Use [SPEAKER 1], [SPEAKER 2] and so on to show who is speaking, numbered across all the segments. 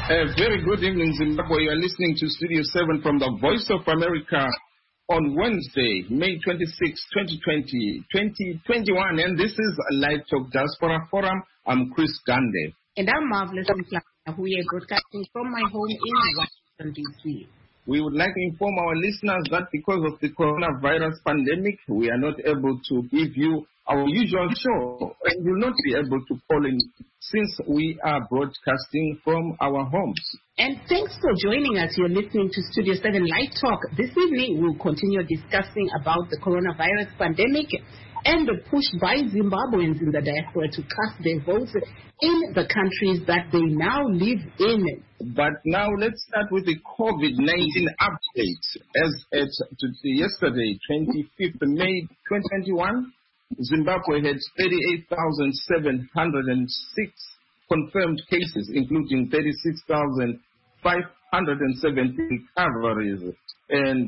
[SPEAKER 1] A very good evening, Zimbabwe. You are listening to Studio 7 from the Voice of America on Wednesday, May 26, 2020, 2021. And this is a Live Talk Diaspora Forum. I'm Chris Gande.
[SPEAKER 2] And I'm Marvelous Mflana, who is broadcasting from my home in Washington, D.C.
[SPEAKER 1] We would like to inform our listeners that because of the coronavirus pandemic, we are not able to give you our usual show and will not be able to call in since we are broadcasting from our homes.
[SPEAKER 2] And thanks for joining us. You're listening to Studio 7 Live Talk. This evening, we'll continue discussing about the coronavirus pandemic and the push by Zimbabweans in the diaspora to cast their votes in the countries that they now live in.
[SPEAKER 1] But now let's start with the COVID-19 update. As at yesterday, 25th May 2021, Zimbabwe had 38,706 confirmed cases, including 36,570 recoveries and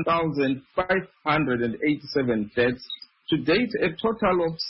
[SPEAKER 1] 1,587 deaths. To date, a total of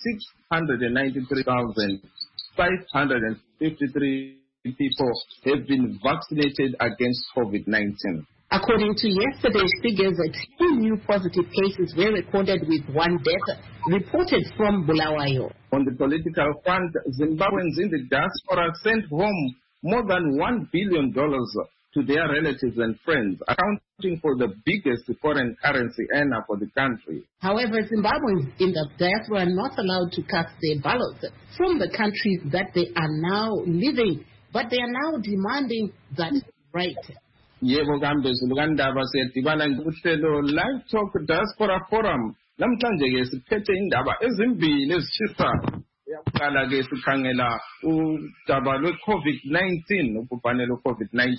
[SPEAKER 1] 693,553 people have been vaccinated against COVID-19.
[SPEAKER 2] According to yesterday's figures, 10 new positive cases were recorded with one death reported from Bulawayo.
[SPEAKER 1] On the political front, Zimbabweans in the diaspora sent home more than $1 billion to their relatives and friends, accounting for the biggest foreign currency earner for the country.
[SPEAKER 2] However, Zimbabweans in the diaspora are not allowed to cast their ballots from the countries that they are now living, but they are now demanding that right.
[SPEAKER 1] Yebo kambe zulukandaba siyadibana ngohlelo Live Talk Diaspora Forum. Namhlanje ke siphethe indaba ezimbili ezishisa. Uyaqala ke sikhangela udaba lwe-COVID-19, ubhubhane lwe-COVID-19.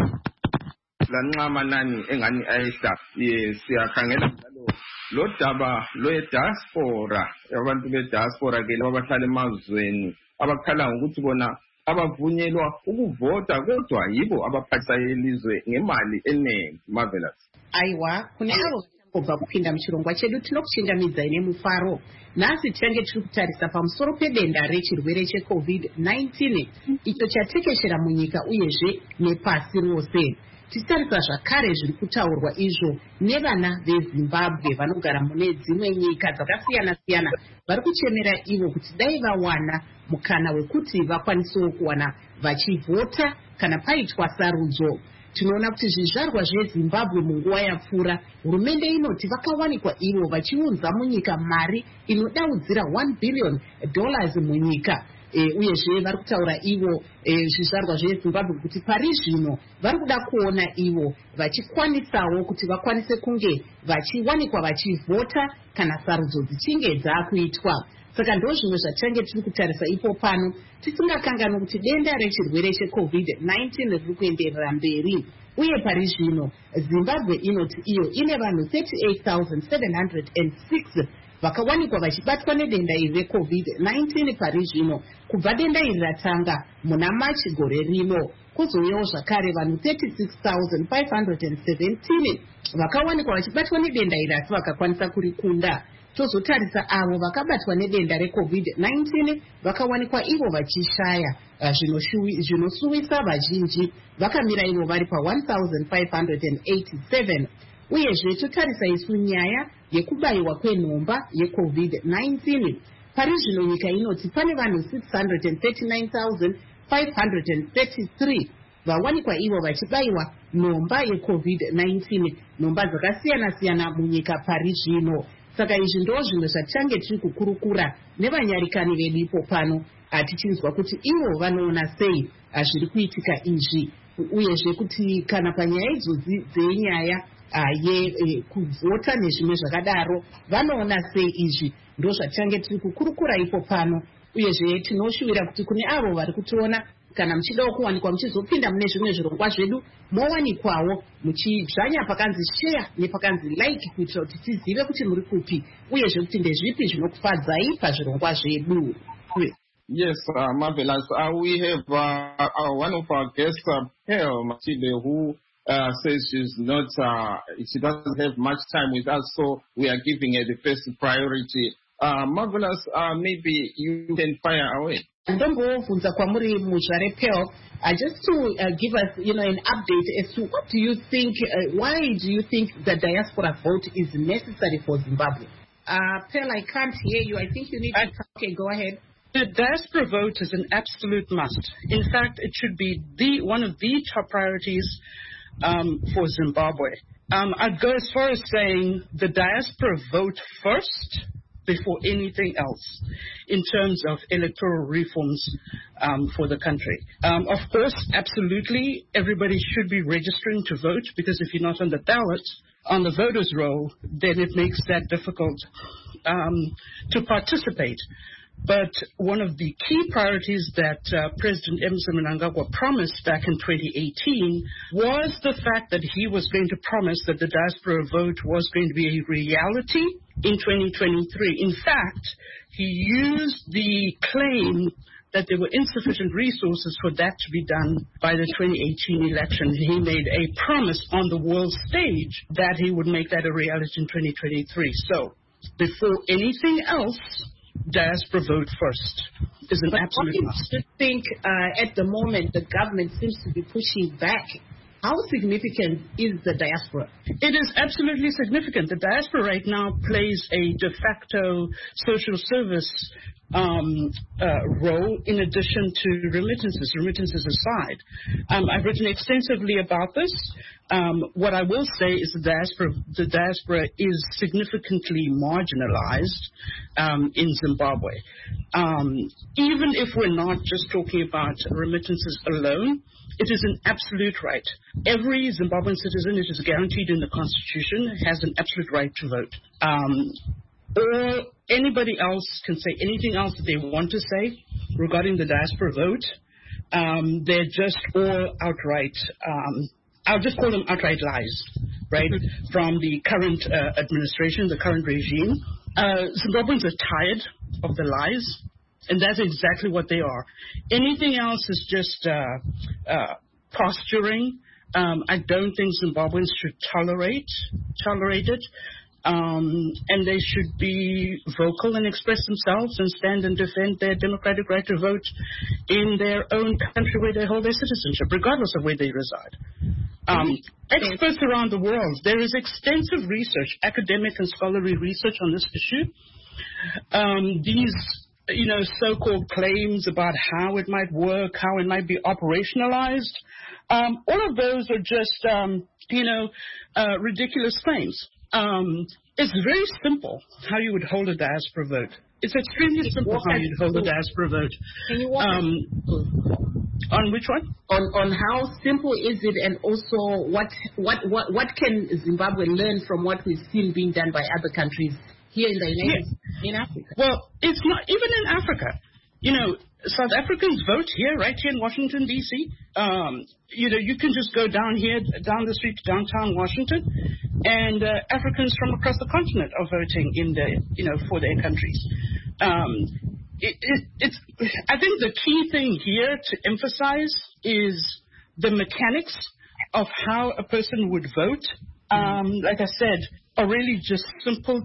[SPEAKER 1] Lanxa amanani engani ayehla, siyakhangela njalo lo daba lwe-diaspora, abantu be-diaspora ke laba abahlala emazweni abakhala ngokuthi bona abavunyelwa ukuvota kodwa yibo abaphathisa ilizwe ngemali eningi. Marvelous.
[SPEAKER 2] Aiwa, kune avo kubva kupinda muchirongwa chedu tinokuchingamidza ine mufaro. Nhasi tinenge tiri kutarisa pamusoro pedenda rechirwere cheCovid-19 icho chatekeshera munyika uyezve nepasi rose. Tichitarisa zvakare zviri kutaurwa izvo nevana veZimbabwe vanogara mune dzimwe nyika dzakasiyana-siyana vari kuchemera ivo kuti dai vawana mukana wekuti vakwanisewo kuwana vachivhota kana paitwa sarudzo. Tinoona kuti zvizvarwa zveZimbabwe munguva yapfuura, hurumende inoti vakawanikwa ivo vachiunza munyika mari inodaudzira $1 billion munyika. Uyezve vari kutaura ivo zvizvarwa zveZimbabwe kuti pari zvino vari kuda kuona ivo vachikwanisawo kuti vakwanise kunge vachiwanikwa vachivhota kana sarudzo dzichinge dzakuitwa. Saka ndo zvimwe zvatinenge tiri kutarisa ipo pano, tisingakanganwi kuti denda rechirwere cheCovid-19 riri kuenderera mberi. Uye pari zvino Zimbabwe inoti iyo ine vanhu 38,706 vakawanikwa vachibatwa nedenda iri reCovid-19 pari zvino kubva denda iri ratanga muna Machi gore rino. Kuzouyawo zvakare vanhu 36,517 vakawanikwa vachibatwa nedenda iri asi vakakwanisa kurikunda. Tozotarisa avo vakabatwa nedenda reCovid-19 vakawanikwa ivo vachishaya zvinosuwisa vazhinji, vakamira ivo vari pa1,587. Uyezve totarisa isu nyaya yekubayiwa kwenhomba yeCovid-19. Pari zvino nyika inoti pane vanhu 639,533 vawanikwa ivo vachibayiwa nhomba yeCovid-19, nhomba dzakasiyana-siyana munyika pari zvino. Saka izvi ndo zvimwe zvatichange tiri kukurukura nevanyarikani vedu ipo pano, tichinzwa kuti ivo vanoona sei zviri kuitika izvi, uyezve kuti kana panyaya idzodzi dzenyaya yekuvhota nezvimwe zvakadaro vanoona sei izvi. Ndo zvatichange tiri kukurukura ipo pano, uyezve tinoshuvira kuti kune avo vari kutiona kana muchidawo kuwanikwa muchizopinda mune zvimwe zvirongwa zvedu mowanikwawo muchizvanya pakanzi share nepakanzi like kuitira kuti tizive kuti muri kupi uyezve kuti ndezvipi zvinokufadzai pazvirongwa zvedu.
[SPEAKER 1] Yes, Marvelous. We have one of our guests, Pearl Machide, who says she doesn't have much time with us, so we are giving her the first priority. Marvelous, maybe you can fire away.
[SPEAKER 2] Ndombovunza kwamuri muzvarepel, just to give us, an update as to what do you think, why do you think the diaspora vote is necessary for Zimbabwe? Pearl, I can't hear you. I think you need to talk. Okay, go ahead.
[SPEAKER 3] The diaspora vote is an absolute must. In fact, it should be one of the top priorities for Zimbabwe. I'd go as far as saying the diaspora vote first before anything else in terms of electoral reforms for the country. Of course, absolutely, everybody should be registering to vote, because if you're not on the ballot, on the voters' roll, then it makes that difficult to participate. But one of the key priorities that President Emmerson Mnangagwa promised back in 2018 was the fact that he was going to promise that the diaspora vote was going to be a reality in 2023. In fact, he used the claim that there were insufficient resources for that to be done by the 2018 election. He made a promise on the world stage that he would make that a reality in 2023. So, before anything else, diaspora vote first is an absolute must.
[SPEAKER 2] I think at the moment the government seems to be pushing back. How significant is the diaspora?
[SPEAKER 3] It is absolutely significant. The diaspora right now plays a de facto social service role in addition to remittances aside. I've written extensively about this. What I will say is the diaspora is significantly marginalized in Zimbabwe. Even if we're not just talking about remittances alone, it is an absolute right. Every Zimbabwean citizen, it is guaranteed in the Constitution, has an absolute right to vote. Or anybody else can say anything else that they want to say regarding the diaspora vote. They're just all outright, I'll just call them outright lies, right, from the current administration, the current regime. Zimbabweans are tired of the lies, and that's exactly what they are. Anything else is just posturing. I don't think Zimbabweans should tolerate it. And they should be vocal and express themselves and stand and defend their democratic right to vote in their own country where they hold their citizenship, regardless of where they reside. Experts around the world, there is extensive research, academic and scholarly research on this issue. These so-called claims about how it might work, how it might be operationalized, all of those are just, ridiculous claims. It's very simple how you would hold a diaspora vote. It's extremely simple how you'd hold a diaspora vote.
[SPEAKER 2] Can you walk
[SPEAKER 3] on which one?
[SPEAKER 2] On how simple is it, and also what can Zimbabwe learn from what we've seen being done by other countries here in the United States, in Africa?
[SPEAKER 3] Well, it's not even in Africa. South Africans vote here, right here in Washington, D.C. You can just go down the street to downtown Washington, and Africans from across the continent are voting for their countries. I think the key thing here to emphasize is the mechanics of how a person would vote. Like I said, are really just simple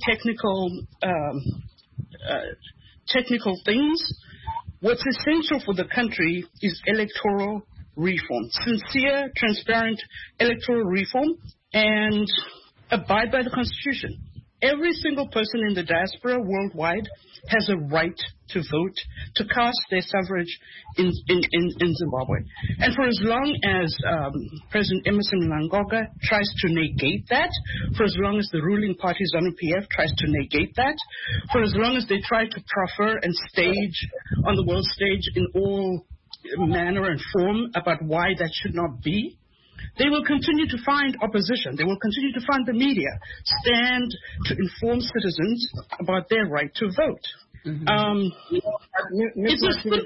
[SPEAKER 3] technical things. What's essential for the country is electoral reform, sincere, transparent electoral reform, and abide by the Constitution. Every single person in the diaspora worldwide has a right to vote, to cast their suffrage in Zimbabwe. And for as long as President Emmerson Mnangagwa tries to negate that, for as long as the ruling party ZANU-PF tries to negate that, for as long as they try to proffer and stage on the world stage in all manner and form about why that should not be, they will continue to find opposition. They will continue to find the media stand to inform citizens about their right to vote. It's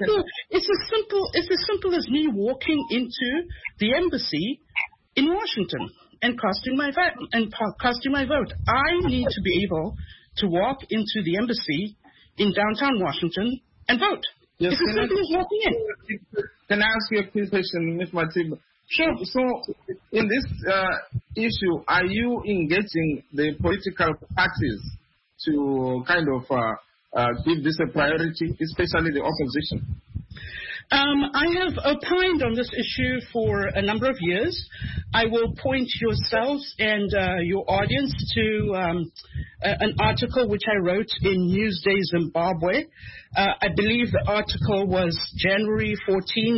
[SPEAKER 3] as simple as me walking into the embassy in Washington and casting my vote. I need to be able to walk into the embassy in downtown Washington and vote.
[SPEAKER 1] Yes,
[SPEAKER 3] it's as simple as walking in.
[SPEAKER 1] Can I ask you a quick question, Ms. Matiba?
[SPEAKER 3] Sure.
[SPEAKER 1] So, in this issue, are you engaging the political parties to kind of give this a priority, especially the opposition?
[SPEAKER 3] I have opined on this issue for a number of years. I will point yourselves and your audience to an article which I wrote in Newsday Zimbabwe. I believe the article was January 14,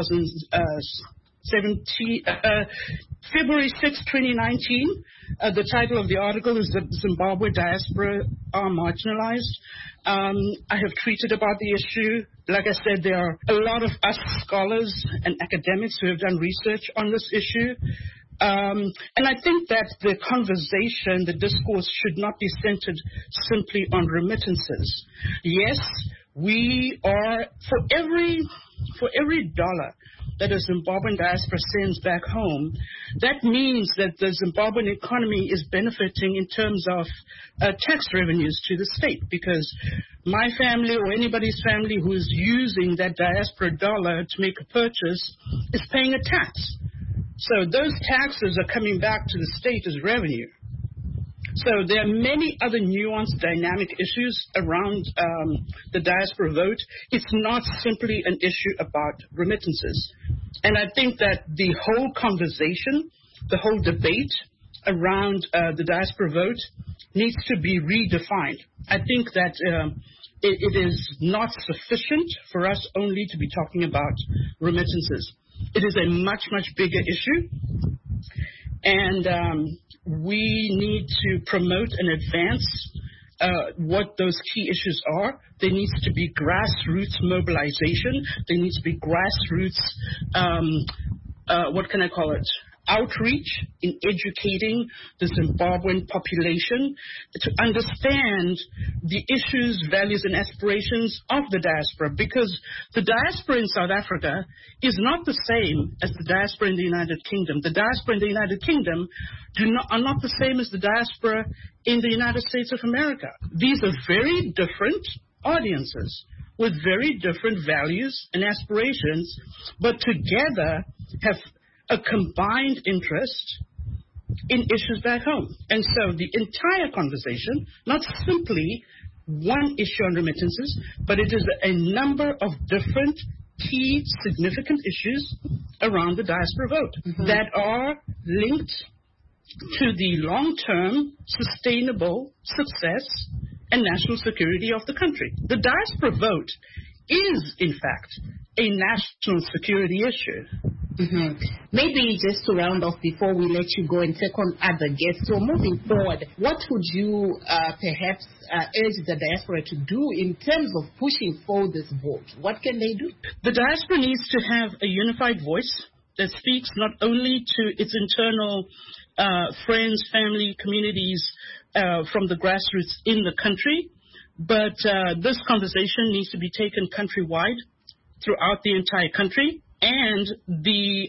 [SPEAKER 3] 2017, February 6, 2019. The title of the article is "The Zimbabwe Diaspora Are Marginalized." I have tweeted about the issue. Like I said, there are a lot of us scholars and academics who have done research on this issue. And I think that the conversation, the discourse should not be centered simply on remittances. Yes, we are, for every dollar that a Zimbabwean diaspora sends back home, that means that the Zimbabwean economy is benefiting in terms of tax revenues to the state, because my family or anybody's family who is using that diaspora dollar to make a purchase is paying a tax. So those taxes are coming back to the state as revenue. So there are many other nuanced dynamic issues around the diaspora vote. It's not simply an issue about remittances. And I think that the whole conversation, the whole debate around the diaspora vote needs to be redefined. I think that it is not sufficient for us only to be talking about remittances. It is a much, much bigger issue. And we need to promote and advance what those key issues are. There needs to be grassroots mobilization. There needs to be grassroots, outreach in educating the Zimbabwean population to understand the issues, values, and aspirations of the diaspora, because the diaspora in South Africa is not the same as the diaspora in the United Kingdom. The diaspora in the United Kingdom are not the same as the diaspora in the United States of America. These are very different audiences with very different values and aspirations, but together have a combined interest in issues back home. And so the entire conversation, not simply one issue on remittances, but it is a number of different key significant issues around the diaspora vote that are linked to the long-term sustainable success and national security of the country. The diaspora vote is, in fact, a national security issue.
[SPEAKER 2] Maybe just to round off before we let you go and take on other guests. So moving forward, what would you perhaps urge the diaspora to do in terms of pushing for this vote? What can they do?
[SPEAKER 3] The diaspora needs to have a unified voice that speaks not only to its internal friends, family, communities from the grassroots in the country, but this conversation needs to be taken countrywide throughout the entire country, and be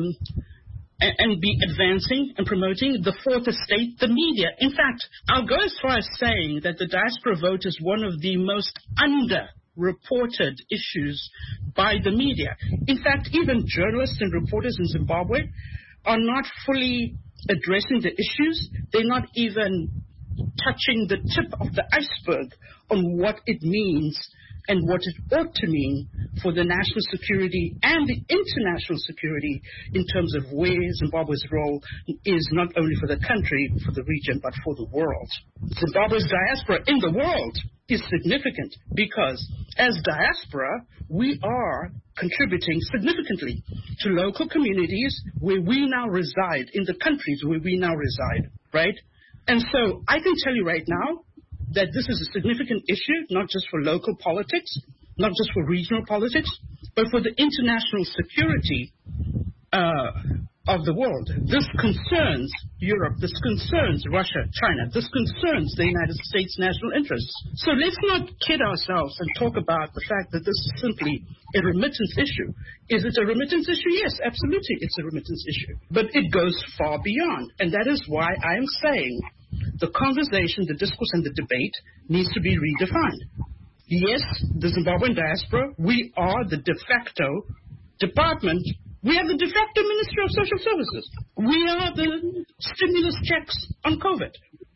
[SPEAKER 3] advancing and promoting the fourth estate, the media. In fact, I'll go as far as saying that the diaspora vote is one of the most underreported issues by the media. In fact, even journalists and reporters in Zimbabwe are not fully addressing the issues. They're not even touching the tip of the iceberg on what it means and what it ought to mean for the national security and the international security in terms of where Zimbabwe's role is not only for the country, for the region, but for the world. Zimbabwe's diaspora in the world is significant because as diaspora, we are contributing significantly to local communities where we now reside, in the countries where we now reside, right? And so I can tell you right now that this is a significant issue, not just for local politics, not just for regional politics, but for the international security of the world. This concerns Europe. This concerns Russia, China. This concerns the United States' national interests. So let's not kid ourselves and talk about the fact that this is simply a remittance issue. Is it a remittance issue? Yes, absolutely, it's a remittance issue. But it goes far beyond. And that is why I am saying the conversation, the discourse, and the debate needs to be redefined. Yes, the Zimbabwean diaspora, we are the de facto department. We are the de facto Ministry of Social Services. We are the stimulus checks on COVID.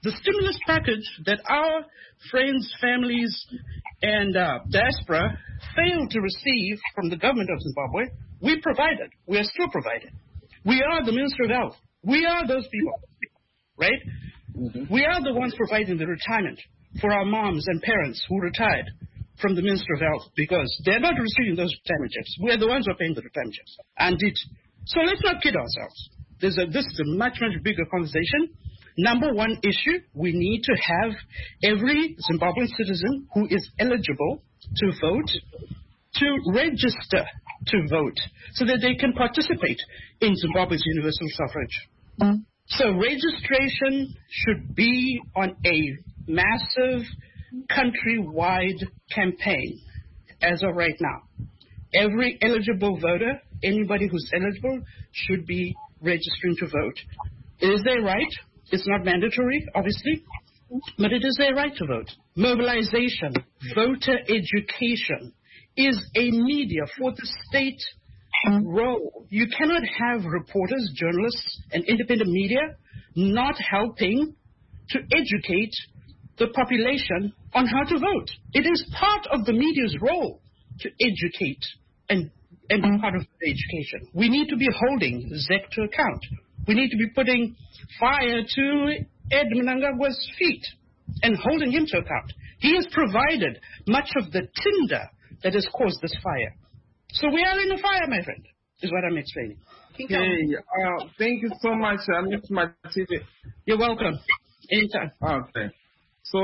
[SPEAKER 3] the stimulus package that our friends, families, and diaspora failed to receive from the government of Zimbabwe, we provided. We are still providing. We are the Ministry of Health. We are those people, right? Mm-hmm. We are the ones providing the retirement for our moms and parents who retired from the Ministry of Health because they're not receiving those retirement checks. We are the ones who are paying the retirement checks. So let's not kid ourselves. This is a much, much bigger conversation. Number one issue, we need to have every Zimbabwean citizen who is eligible to vote to register to vote so that they can participate in Zimbabwe's universal suffrage. Mm-hmm. So registration should be on a massive countrywide campaign as of right now. Every eligible voter, anybody who's eligible, should be registering to vote. It is their right. It's not mandatory, obviously, but it is their right to vote. Mobilization, voter education is a media for the state role. You cannot have reporters, journalists, and independent media not helping to educate the population on how to vote. It is part of the media's role to educate and be part of the education. We need to be holding ZEC to account. We need to be putting fire to Ed Mnangagwa's feet and holding him to account. He has provided much of the tinder that has caused this fire. So we are in a fire, my friend, is what I'm explaining.
[SPEAKER 1] Thank you so much, Ms. Matibe.
[SPEAKER 3] You're welcome. Anytime.
[SPEAKER 1] Okay. So,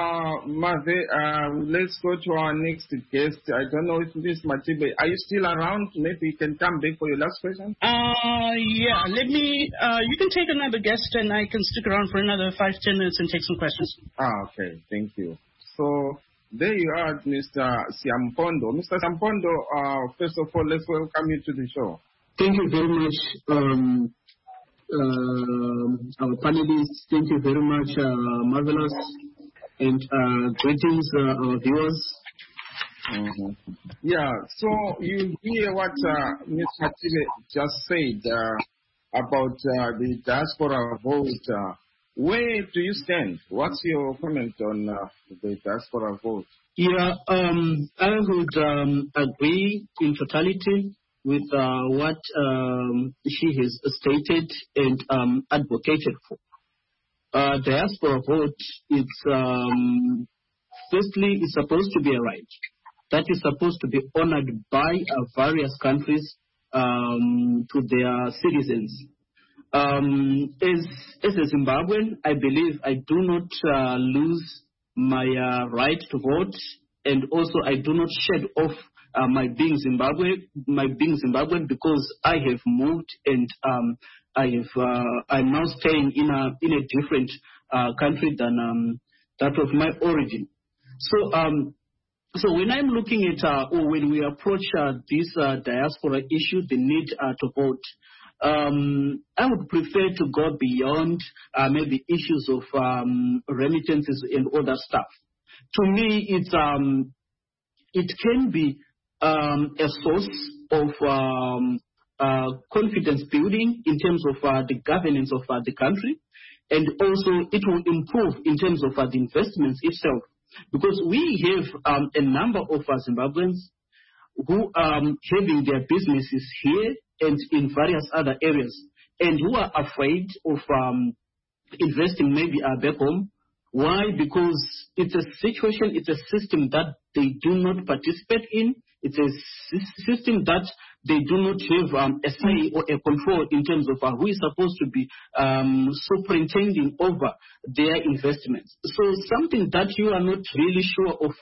[SPEAKER 1] Mave, let's go to our next guest. I don't know if Ms. Matibe, are you still around? Maybe you can come back for your last question.
[SPEAKER 3] Yeah. Let me. You can take another guest, and I can stick around for another 5-10 minutes and take some questions.
[SPEAKER 1] Okay. Thank you. So there you are, Mr. Siampondo. Mr. Siampondo, first of all, let's welcome you to the show.
[SPEAKER 4] Thank you very much. Our panelists, thank you very much, Marvelous, and greetings, our viewers.
[SPEAKER 1] Mm-hmm. Yeah, so you hear what Ms. Matibe just said about the diaspora vote. Where do you stand? What's your comment on the diaspora vote?
[SPEAKER 4] Yeah, I would agree in totality with what she has stated and advocated for. Diaspora vote, firstly, is supposed to be a right that is supposed to be honored by various countries to their citizens. As a Zimbabwean, I believe I do not lose my right to vote, and also I do not shed off my being Zimbabwean because I have moved and I'm now staying in a different country than that of my origin. So when I'm looking at or when we approach this diaspora issue, the need to vote, I would prefer to go beyond maybe issues of remittances and other stuff. To me, it can be a source of confidence building in terms of the governance of the country, and also it will improve in terms of the investments itself, because we have a number of Zimbabweans who are having their businesses here and in various other areas, and who are afraid of investing maybe back home. Why? Because it's a situation, it's a system that they do not participate in. It's a system that they do not have a say or a control in terms of who is supposed to be superintending over their investments. So something that you are not really sure of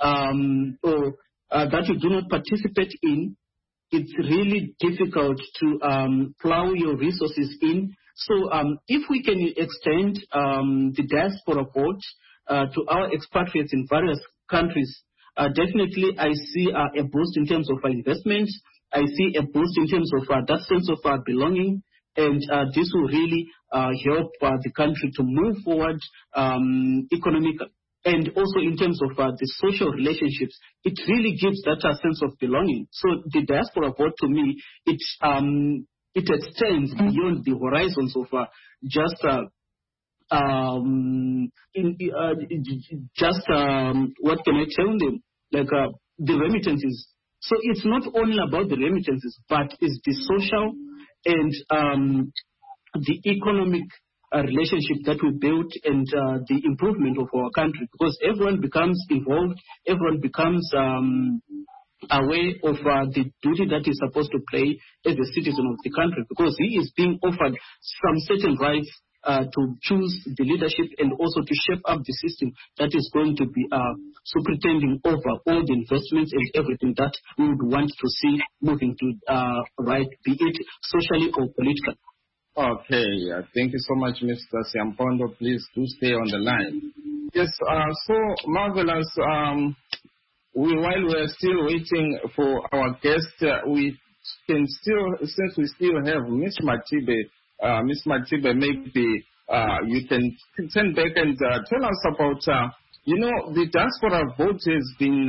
[SPEAKER 4] or that you do not participate in, it's really difficult to plow your resources in. So if we can extend the diaspora vote to our expatriates in various countries, definitely I see a boost in terms of investment. I see a boost in terms of that sense of belonging, and this will really help the country to move forward economically. And also in terms of the social relationships, it really gives that sense of belonging. So the diaspora vote, to me, it extends beyond the horizons of just what can I tell them? Like the remittances. So it's not only about the remittances, but it's the social and the economic relationship that we built and the improvement of our country, because everyone becomes involved, everyone becomes aware of the duty that he's supposed to play as a citizen of the country, because he is being offered some certain rights to choose the leadership and also to shape up the system that is going to be superintending over all the investments and everything that we would want to see moving to right, be it socially or politically.
[SPEAKER 1] Okay, thank you so much, Mr. Siampondo. Please do stay on the line. Yes, so Marvelous. While we're still waiting for our guest, we can still, since we still have Ms. Matibe, maybe you can send back and tell us about, the diaspora vote has been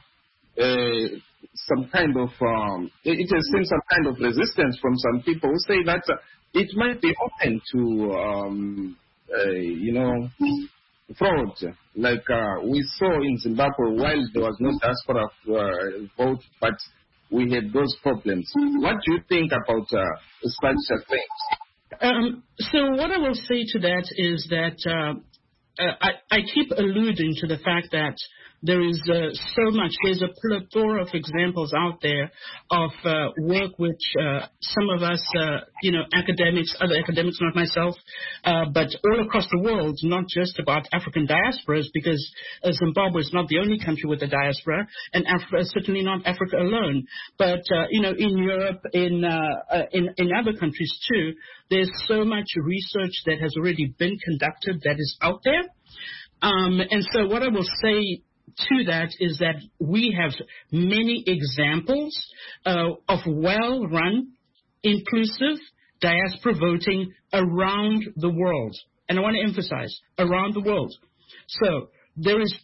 [SPEAKER 1] some kind of, it has seen some kind of resistance from some people who say that it might be open to, fraud, like we saw in Zimbabwe while there was no diaspora vote, but we had those problems. What do you think about such things?
[SPEAKER 3] So what I will say to that is that I keep alluding to the fact that there is so much, there's a plethora of examples out there of work which some of us, academics, other academics, not myself, but all across the world, not just about African diasporas, because Zimbabwe is not the only country with a diaspora, and Africa is certainly not Africa alone. But, in Europe, in other countries too, there's so much research that has already been conducted that is out there. And so what I will say to that is that we have many examples of well-run, inclusive diaspora voting around the world. And I want to emphasize, around the world. So there is,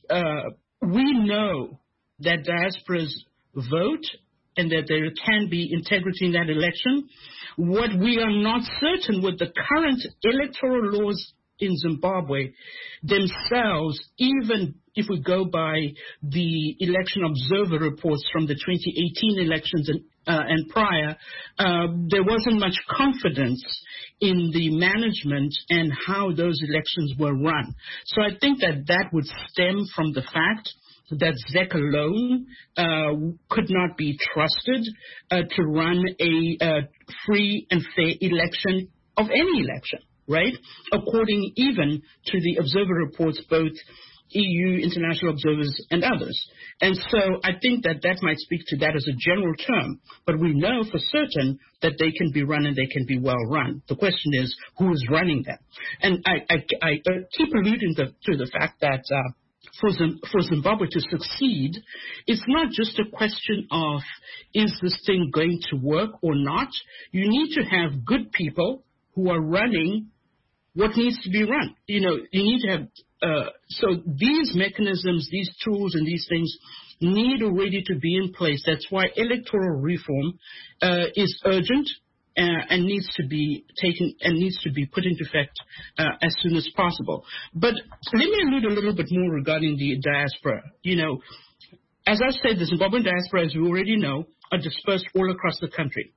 [SPEAKER 3] we know that diasporas vote and that there can be integrity in that election. What we are not certain with the current electoral laws in Zimbabwe themselves, even if we go by the election observer reports from the 2018 elections and prior, there wasn't much confidence in the management and how those elections were run. So I think that would stem from the fact that ZEC alone could not be trusted to run a free and fair election of any election, right? According even to the observer reports, both EU, international observers, and others. And so I think that might speak to that as a general term, but we know for certain that they can be run and they can be well run. The question is, who is running them? And I keep alluding to the fact that for Zimbabwe to succeed, it's not just a question of, is this thing going to work or not? You need to have good people who are running what needs to be run. You need to have, so these mechanisms, these tools and these things need already to be in place. That's why electoral reform is urgent and needs to be taken and needs to be put into effect as soon as possible. But let me allude a little bit more regarding the diaspora. As I said, the Zimbabwean diaspora, as we already know, are dispersed all across the country.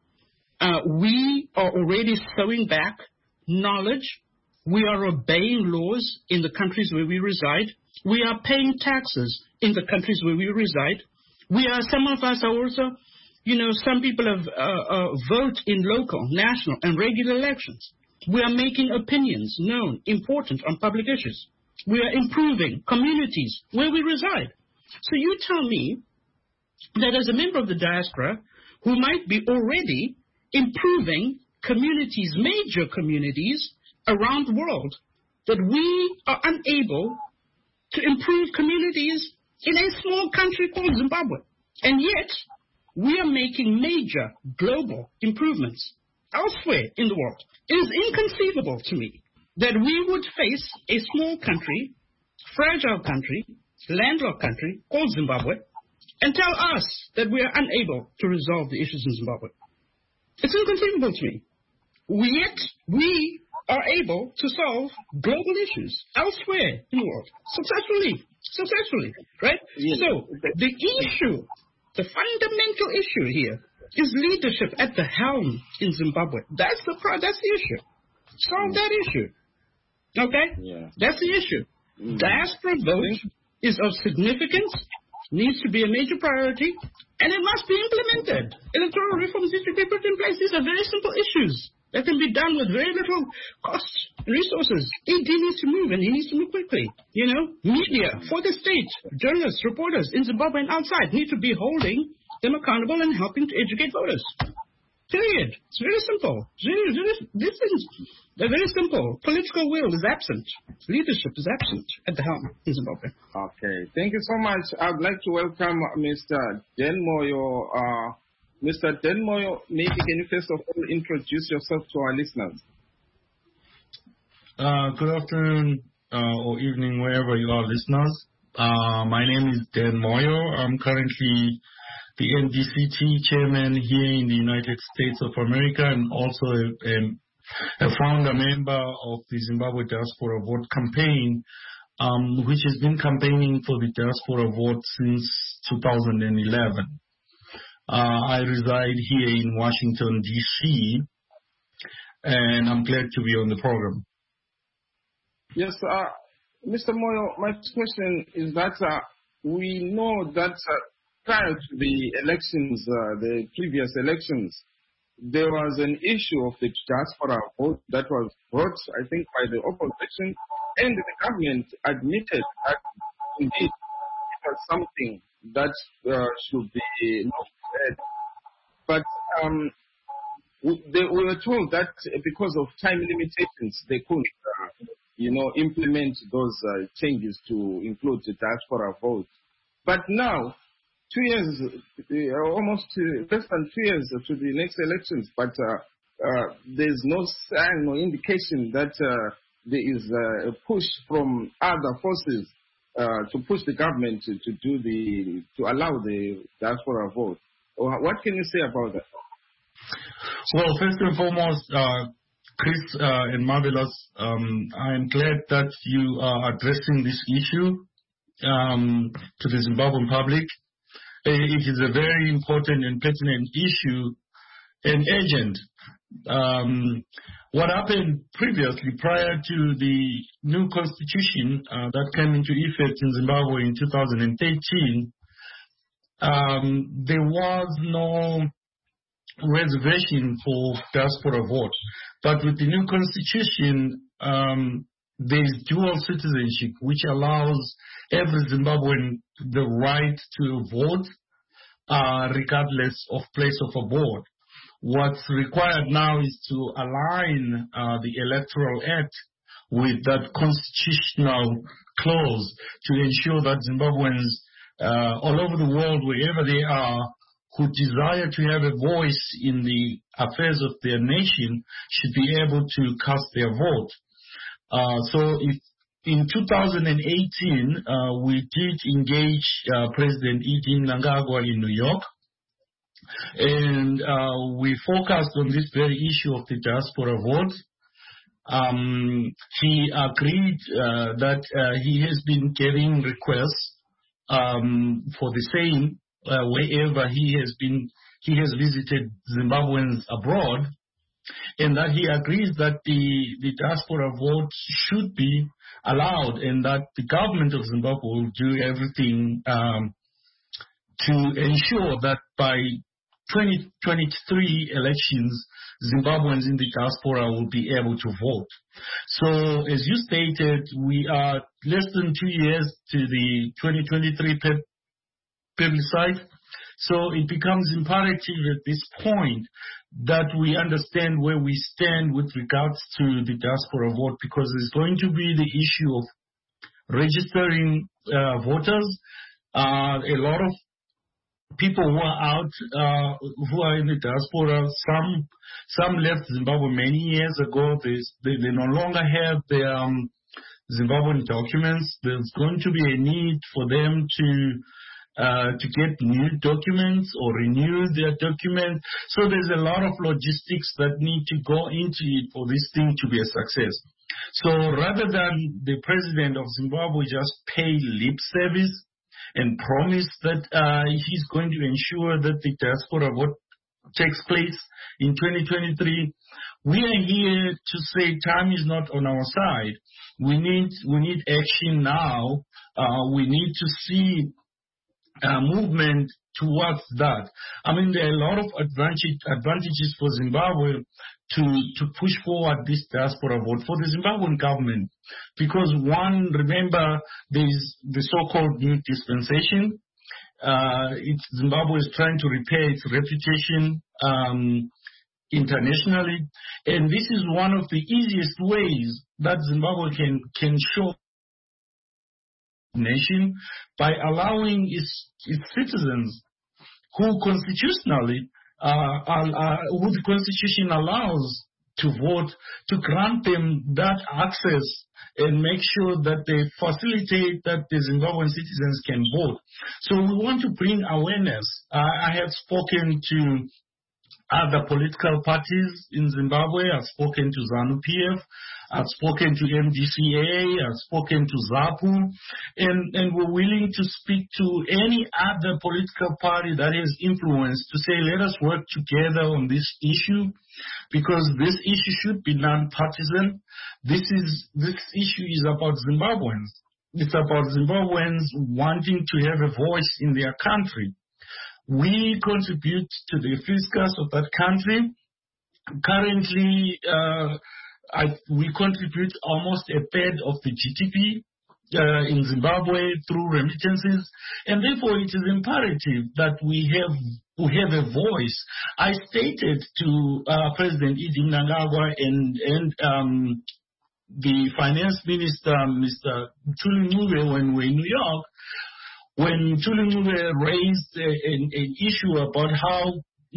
[SPEAKER 3] We are already sowing back knowledge. We are obeying laws in the countries where we reside. We are paying taxes in the countries where we reside. Some of us are also, some people have vote in local, national, and regular elections. We are making opinions known, important on public issues. We are improving communities where we reside. So you tell me that as a member of the diaspora who might be already improving communities, major communities around the world, that we are unable to improve communities in a small country called Zimbabwe. And yet, we are making major global improvements elsewhere in the world. It is inconceivable to me that we would face a small country, fragile country, landlocked country called Zimbabwe, and tell us that we are unable to resolve the issues in Zimbabwe. It's inconceivable to me. Yet, we are able to solve global issues elsewhere in the world successfully, right?
[SPEAKER 1] Yes.
[SPEAKER 3] So the issue, the fundamental issue here is leadership at the helm in Zimbabwe. That's the issue. Solve that issue. Okay?
[SPEAKER 1] Yeah.
[SPEAKER 3] That's the issue. Diaspora vote is of significance, needs to be a major priority, and it must be implemented. Electoral reforms need to be put in place. These are very simple issues that can be done with very little cost and resources. ED needs to move, and he needs to move quickly. You know, media, for the state, journalists, reporters in Zimbabwe and outside need to be holding them accountable and helping to educate voters. Period. It's very simple. This is very simple. Political will is absent. Leadership is absent at the helm in Zimbabwe.
[SPEAKER 1] Okay. Thank you so much. I'd like to welcome Mr. Den Moyo. Mr. Den Moyo, maybe can you first of all introduce yourself to our listeners?
[SPEAKER 5] Good afternoon or evening, wherever you are, listeners. My name is Den Moyo. I'm currently the NDCT chairman here in the United States of America, and also a founder member of the Zimbabwe Diaspora Vote campaign, which has been campaigning for the Diaspora Vote since 2011. I reside here in Washington, D.C., and I'm glad to be on the program.
[SPEAKER 1] Yes, Mr. Moyo, my question is that we know that prior to the elections, the previous elections, there was an issue of the diaspora vote that was brought, I think, by the opposition, and the government admitted that indeed it was something that should be looked at. But we were told that because of time limitations, they couldn't, implement those changes to include the diaspora vote. But now, 2 years, almost less than 2 years to the next elections, but there's no sign or indication that there is a push from other forces to push the government to allow the diaspora vote. What can you say about that?
[SPEAKER 5] Well, first and foremost, Chris and Marvelous, I'm glad that you are addressing this issue to the Zimbabwean public. It is a very important and pertinent issue and urgent. What happened previously, prior to the new constitution that came into effect in Zimbabwe in 2013, there was no reservation for diaspora vote. But with the new constitution, there is dual citizenship, which allows every Zimbabwean the right to vote, regardless of place of abode. What's required now is to align the Electoral Act with that constitutional clause to ensure that Zimbabweans all over the world, wherever they are, who desire to have a voice in the affairs of their nation should be able to cast their vote. So if in 2018, we did engage President E.D. Mnangagwa in New York, and we focused on this very issue of the diaspora vote. He agreed that he has been getting requests for the same wherever he has visited Zimbabweans abroad, and that he agrees that the diaspora vote should be allowed, and that the government of Zimbabwe will do everything to ensure that by 2023 elections, Zimbabweans in the diaspora will be able to vote. So, as you stated, we are less than 2 years to the 2023 plebiscite. So it becomes imperative at this point that we understand where we stand with regards to the diaspora vote, because there's going to be the issue of registering voters. A lot of people who are out, who are in the diaspora, some left Zimbabwe many years ago. They no longer have their Zimbabwean documents. There's going to be a need for them to to get new documents or renew their documents. So there's a lot of logistics that need to go into it for this thing to be a success. So rather than the president of Zimbabwe just pay lip service and promise that he's going to ensure that the diaspora vote takes place in 2023, we are here to say time is not on our side. We need action now. We need to see movement towards that. I mean, there are a lot of advantages for Zimbabwe to push forward this diaspora vote for the Zimbabwean government. Because one, remember, there is the so-called new dispensation. Zimbabwe is trying to repair its reputation internationally. And this is one of the easiest ways that Zimbabwe can show nation by allowing its citizens who constitutionally who the Constitution allows to vote, to grant them that access and make sure that they facilitate that the Zimbabwean citizens can vote. So we want to bring awareness. I have spoken to other political parties in Zimbabwe. I've spoken to ZANU-PF. I've spoken to MDCA. I've spoken to ZAPU. And we're willing to speak to any other political party that has influence to say, let us work together on this issue, because this issue should be non-partisan. This issue is about Zimbabweans. It's about Zimbabweans wanting to have a voice in their country. We contribute to the fiscus of that country. Currently, we contribute almost a third of the GDP in Zimbabwe through remittances, and therefore it is imperative that we have a voice. I stated to President Idi Mnangagwa and the finance minister, Mr. Thuli Ncube, when we were in New York, when Thuli Ncube raised an issue about how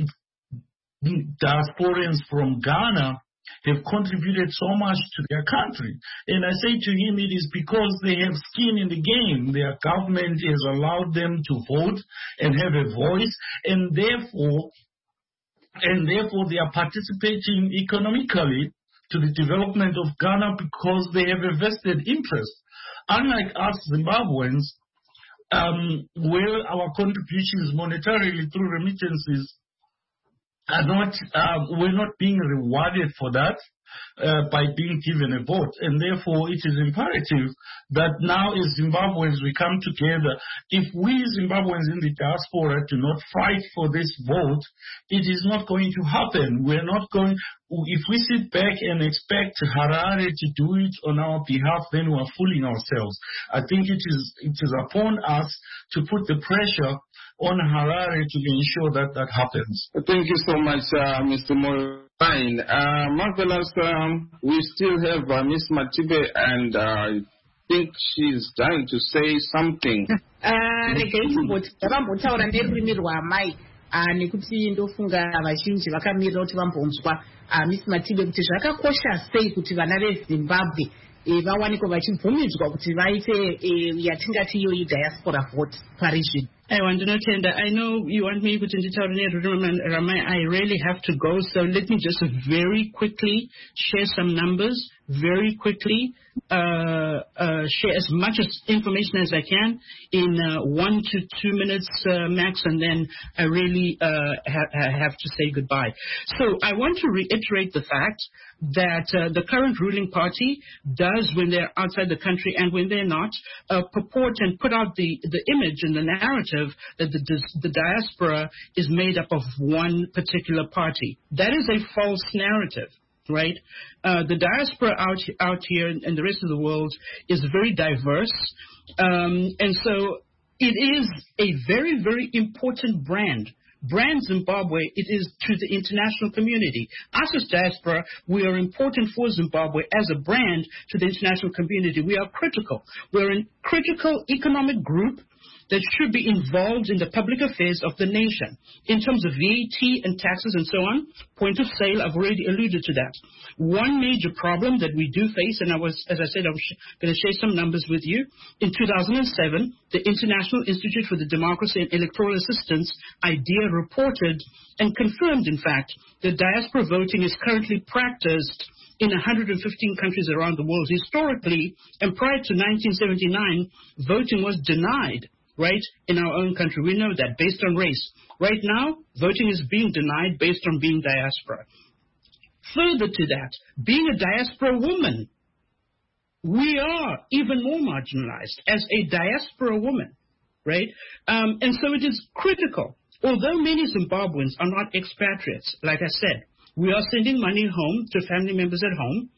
[SPEAKER 5] diasporans from Ghana have contributed so much to their country. And I say to him, it is because they have skin in the game. Their government has allowed them to vote and have a voice, and therefore they are participating economically to the development of Ghana because they have a vested interest. Unlike us Zimbabweans, where our contributions monetarily through remittances we're not being rewarded for that by being given a vote. And therefore, it is imperative that now as Zimbabweans we come together. If we Zimbabweans in the diaspora do not fight for this vote, it is not going to happen. We're not going. If we sit back and expect Harare to do it on our behalf, then we're fooling ourselves. I think it is upon us to put the pressure on Harare to ensure that that happens.
[SPEAKER 1] Thank you so much, Mr. Moraine. Marvelous, we still have Miss Matibe, and I think she's trying to say something.
[SPEAKER 2] Nekuti ndofunga vazhinji vakamirira kuti vambonzwa Miss Matibe kuti zvakakosha sei kuti vana veZimbabwe vawanikwa vachibvumidzwa kuti vaite yatingati iyo diaspora vote parizvino.
[SPEAKER 3] I want to know, Tenda, I know you want me to tell Ramai, I really have to go, so let me just very quickly share some numbers, very quickly, share as much information as I can in 1 to 2 minutes max, and then I really have to say goodbye. So I want to reiterate the fact that the current ruling party does, when they're outside the country and when they're not, purport and put out the image and the narrative that the diaspora is made up of one particular party. That is a false narrative, right? The diaspora out here and the rest of the world is very diverse, and so it is a very, very important brand Zimbabwe, it is to the international community. Us as diaspora, we are important for Zimbabwe as a brand to the international community. We are critical. We're a critical economic group that should be involved in the public affairs of the nation in terms of VAT and taxes and so on. Point of sale, I've already alluded to that. One major problem that we do face, and as I said, I'm going to share some numbers with you. In 2007, the International Institute for the Democracy and Electoral Assistance, IDEA, reported and confirmed, in fact, that diaspora voting is currently practiced in 115 countries around the world. Historically, and prior to 1979, voting was denied, right, in our own country. We know that, based on race. Right now, voting is being denied based on being diaspora. Further to that, being a diaspora woman, we are even more marginalized as a diaspora woman, right? And so it is critical. Although many Zimbabweans are not expatriates, like I said, we are sending money home to family members at home.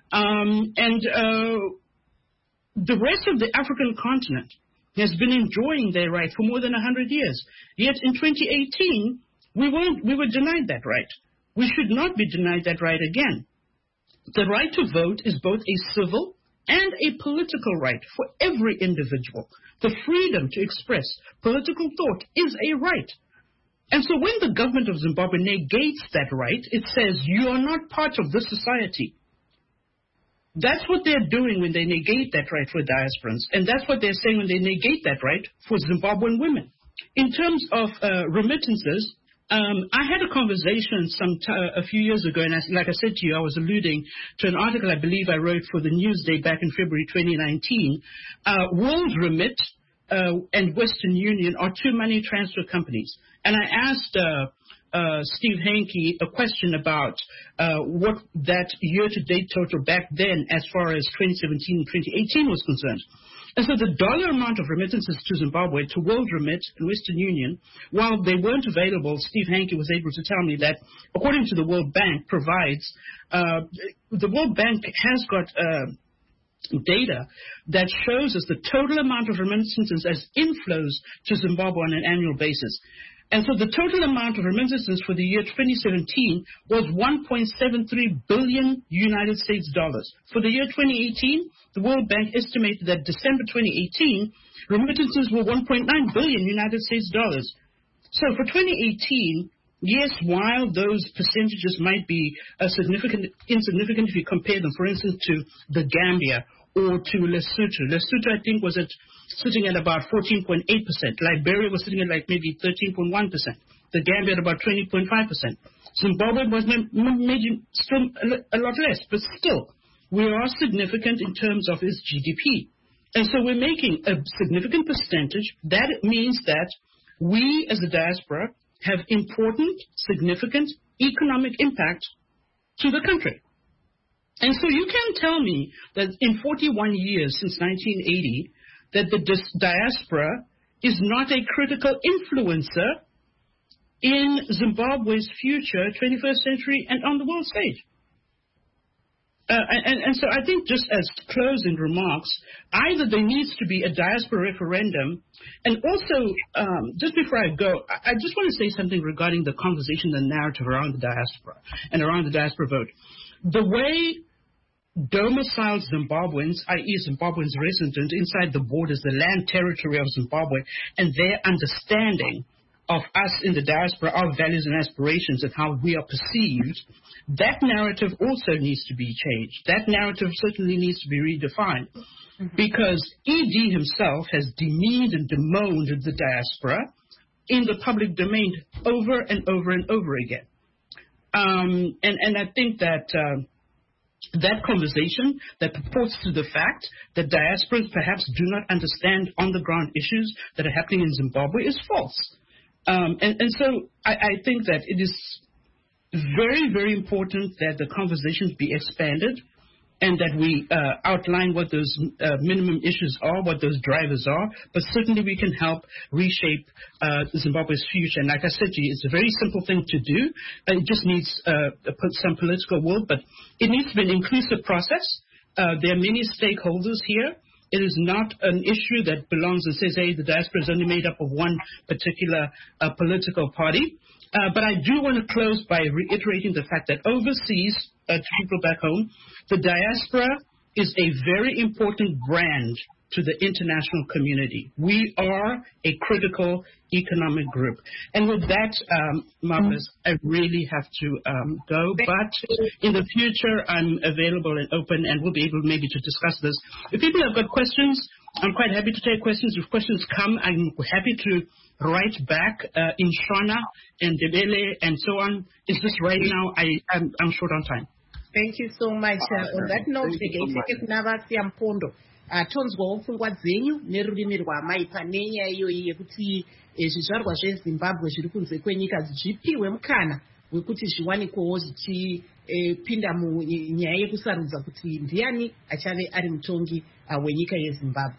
[SPEAKER 3] The rest of the African continent has been enjoying their right for more than 100 years. Yet in 2018, we were denied that right. We should not be denied that right again. The right to vote is both a civil and a political right for every individual. The freedom to express political thought is a right. And so when the government of Zimbabwe negates that right, it says you are not part of this society. That's what they're doing when they negate that right for diasporans. And that's what they're saying when they negate that right for Zimbabwean women. In terms of remittances, I had a conversation a few years ago, and like I said to you, I was alluding to an article I believe I wrote for the Newsday back in February 2019. World Remit and Western Union are two money transfer companies. And I asked Steve Hanke a question about what that year-to-date total back then as far as 2017 and 2018 was concerned. And so the dollar amount of remittances to Zimbabwe, to World Remit and Western Union, while they weren't available, Steve Hanke was able to tell me that, according to the World Bank, the World Bank has got data that shows us the total amount of remittances as inflows to Zimbabwe on an annual basis. And so the total amount of remittances for the year 2017 was $1.73 billion United States dollars. For the year 2018, the World Bank estimated that December 2018, remittances were $1.9 billion United States dollars. So for 2018, yes, while those percentages might be insignificant if you compare them, for instance, to the Gambia or to Lesotho. Lesotho, I think, was sitting at about 14.8%. Liberia was sitting at like maybe 13.1%. The Gambia at about 20.5%. Zimbabwe was maybe still a lot less, but still, we are significant in terms of its GDP. And so we're making a significant percentage. That means that we as a diaspora have important, significant economic impact to the country. And so you can't tell me that in 41 years since 1980 that the diaspora is not a critical influencer in Zimbabwe's future, 21st century, and on the world stage. And so I think, just as closing remarks, either there needs to be a diaspora referendum, and also, just before I go, I just want to say something regarding the conversation, the narrative around the diaspora and around the diaspora vote. The way domiciled Zimbabweans, i.e. Zimbabweans resident inside the borders, the land territory of Zimbabwe, and their understanding of us in the diaspora, our values and aspirations and how we are perceived, that narrative also needs to be changed. That narrative certainly needs to be redefined, because ED himself has demeaned and bemoaned the diaspora in the public domain over and over and over again. And I think that that conversation that purports to the fact that diasporas perhaps do not understand on-the-ground issues that are happening in Zimbabwe is false. And so I think that it is very, very important that the conversations be expanded and that we outline what those minimum issues are, what those drivers are. But certainly we can help reshape Zimbabwe's future. And like I said to you, it's a very simple thing to do. It just needs some political will, but it needs to be an inclusive process. There are many stakeholders here. It is not an issue that belongs and says, hey, the diaspora is only made up of one particular political party. But I do want to close by reiterating the fact that overseas, to people back home, the diaspora is a very important brand to the international community. We are a critical economic group. And with that, Marvelous, I really have to go. But in the future, I'm available and open, and we'll be able maybe to discuss this. If people have got questions, I'm quite happy to take questions. If questions come, I'm happy to write back in Shona and Debele and so on. It's just right now, I'm short on time.
[SPEAKER 2] Thank you so much. On that note, kunavasiya Mpondo tonzwawo pfungwa dzenyu nerurimi rwamai pane nyaya iyoyi yekuti zvizvarwa zveZimbabwe zviri kunze kwenyika zvipiwe mukana wekuti zviwanikwewo zvichipinda munyaya yekusarudza kuti ndiani achave ari mutongi wenyika yeZimbabwe.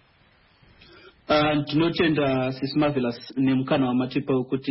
[SPEAKER 4] Tinotenda Sisi Marvelous nemukana wamatipa wekuti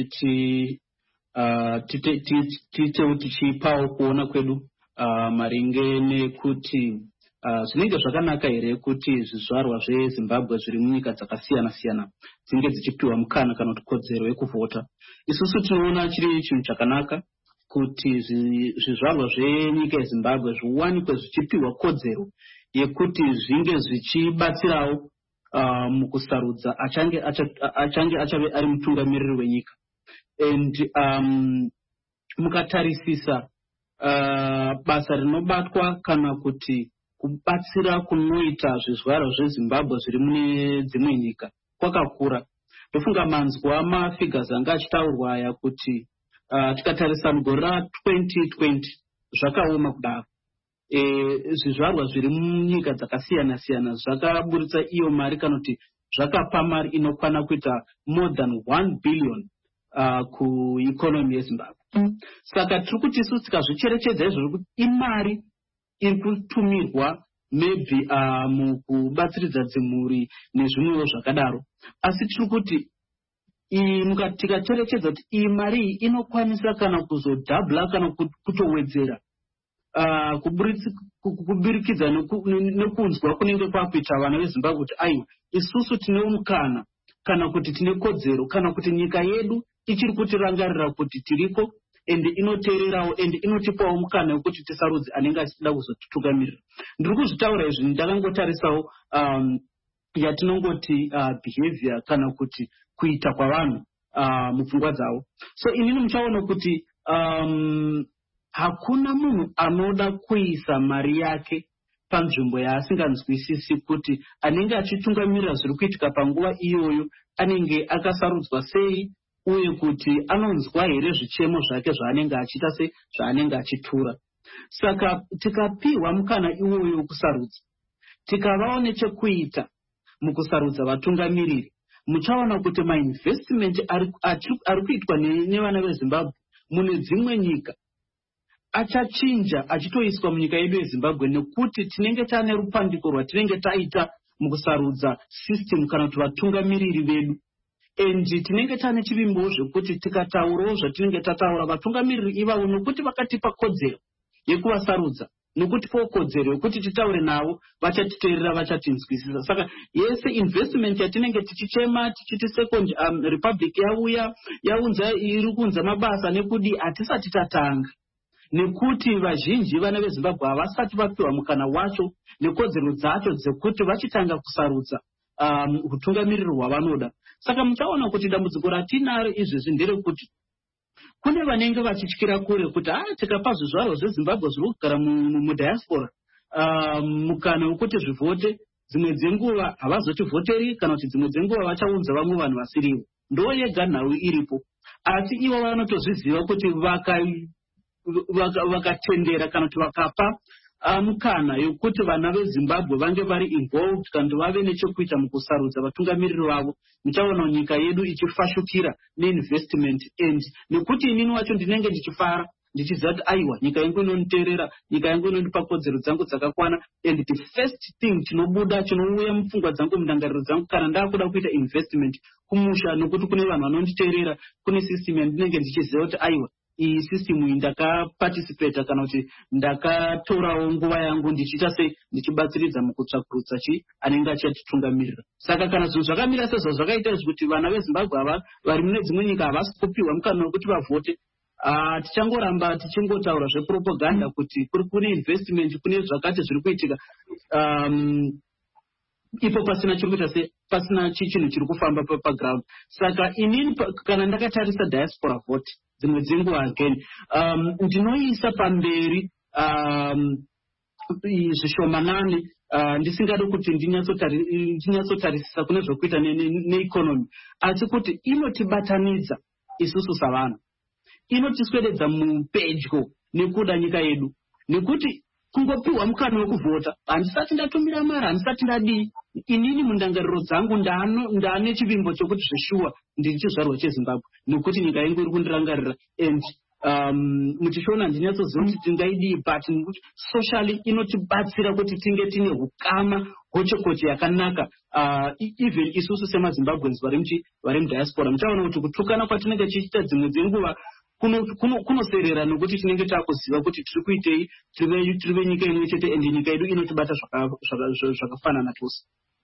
[SPEAKER 4] tichipawo kuona kwedu maringe nekuti zvinenge zvakanaka here kuti zvizvarwa zveZimbabwe zviri munyika dzakasiyana siyana dzinge dzichipiwa mukana kana kuti kodzero yekuvhota. Isusu tinoona chiri chinhu chakanaka kuti zvizvarwa zvenyika yeZimbabwe zviwanikwe zvichipiwa kodzero yekuti zvinge zvichibatsirawo mukusarudza achave ari mutungamiriri wenyika. And mukatarisisa basa rinobatwa kana kuti kubatsira kunoita zvizvarwa zveZimbabwe zviri mune dzimwe nyika kwakakura. Ndofunga manzwa mafigures anga achitaurwa aya kuti tikatarisa mugore ra2020 zvakaoma kudaro. Zvizvarwa zviri munyika dzakasiyana siyana zvakaburitsa iyo mari kana kuti zvakapa mari inokwana kuita more than 1 billion kueconomy yeZimbabwe. Saka tiri kuti isusu tikazvicherechedza izvozvo kuti imari iri kutumirwa maybe mukubatsiridza dzimhuri nezvimwewo zvakadaro, asi tiri kuti tikacherechedza kuti iyi mari iyi inokwanisa kana kuzodhabhula kana kutowedzera kubirikidza nekunzwa kunenge kwakuita vana veZimbabwe kuti aiwa isusu tine mukana kana kuti tine kodzero kana kuti nyika yedu ichiri kutirangarira kuti tiriko ende inoteererawo ende inotipawo mukana wekuti tisarudze anenge achida kuzotitungamirira. Ndiri kuzvitaura izvi ndakangotarisawo yatinongoti behavior kana kuti kuita kwavanhu mupfungwa dzavo. So inini muchaona kuti hakuna munhu anoda kuisa mari yake panzvimbo yaasinganzwisisi kuti anenge achitungamirira zviri kuitika panguva iyoyo anenge akasarudzwa sei uye kuti anonzwa here zvichemo zvake zvaanenge achiita sei zvaanenge achitura. Saka tikapiwa mukana iwoyo kusarudza, tikavawo nechekuita mukusarudza vatungamiriri, muchaona kuti mainvestment ari kuitwa nevana veZimbabwe mune dzimwe nyika achachinja achitoiswa munyika yedu yeZimbabwe nekuti tinenge taane rupandiko rwatinenge taita mukusarudza system kana kuti vatungamiriri vedu. Endi tinenge taane chivimbo zvekuti tikataurawo zvatinenge tataura vatungamiriri ivavo nokuti vakatipa kodzero yekuvasarudza nokutipawo kodzero yekuti titaure navo vachatiteerera vachatinzwisisa. Saka yese investment yatinenge tichichema tichiti second republic yaunza iri kunza mabasa nekudi hatisati tatanga nekuti vazhinji vana veZimbabwe havasati vapiwa mukana wacho nekodzero dzacho dzekuti vachitanga kusarudza utungamiriri hwavanoda. Saka muchaona kuti dambudziko ratinaro izvezvi nderekuti kune vanenge vachityira kure kuti tikapa zvizvarwa zveZimbabwe zviri kugara mudiaspora mukana wekuti zvivhote, dzimwe dzenguva havazotivhoteri kana kuti dzimwe dzenguva vachaunza vamwe vanhu vasirivo. Ndo yega nhau iripo, asi ivo vanotozviziva kuti vakatendera kana kuti vakapa mukana yokuti vana veZimbabwe vange vari involved kandi vave nechekuita mukusarudza vatungamiriri vavo, muchaona nyika yedu ichifashukira neinvestment end nekuti inini wacho ndinenge ndichifara ndichiziva kuti aiwa nyika yangu inonditeerera, nyika yangu inondipa kodzero dzangu dzakakwana, and the first thing chinouya mupfungwa dzangu mundangariro dzangu kana ndakuda kuita investment kumusha nokuti kune vanhu vanonditeerera, kune system yandinenge ndichiziva kuti aiwa iyi system ndakaparticipate kana kuti ndakatorawo nguva yangu ndichiita sei ndichibatsiridza mukutsvakurudza anenge achatitungamirira. Saka kana zvinhu zvakamira sezvo zvakaita izvi kuti vana veZimbabwe ava vari mune dzimwe nyika havasi kupiwa mukana wekuti vavhote, tichangoramba tichingotaura zvepropaganda kuti kune investment kune zvakati zviri kuitika. ipo pasina chirikuita pasina chinhu chiri kufamba paground. Saka inini kana ndakatarisa diaspora vote dzimwe dzenguva again ndinoisa pamberi zvishomanani ndisingadi kuti ndinyatsotarisisa kune zvokuita neeconomy, asi kuti inotibatanidza isusu savanhu, inotiswededza mupedyo nekuda nyika yedu, nekuti kungopiwa mukana wekuvhota handisati ndatumira mari, handisati ndadii. Inini mundangariro dzangu ndaane chivimbo chokuti zveshuwa ndiri chizvarwa cheZimbabwe, nekuti nyika yangu iri kundirangarira. And muchichiona handinatsoziva kuti tingaidii, but socially inotibatsira kuti tinge tine hukama gochokocho yakanaka. Even isusu semazimbabweans vari mudiaspora muchaona kuti kutukana kwatinenge tichiita dzimwe dzenguva kunoserera, nokuti tinenge takuziva kuti tiri kuitei, tiri venyika imwe chete, ende nyika yedu inotibata zvakafanana tose.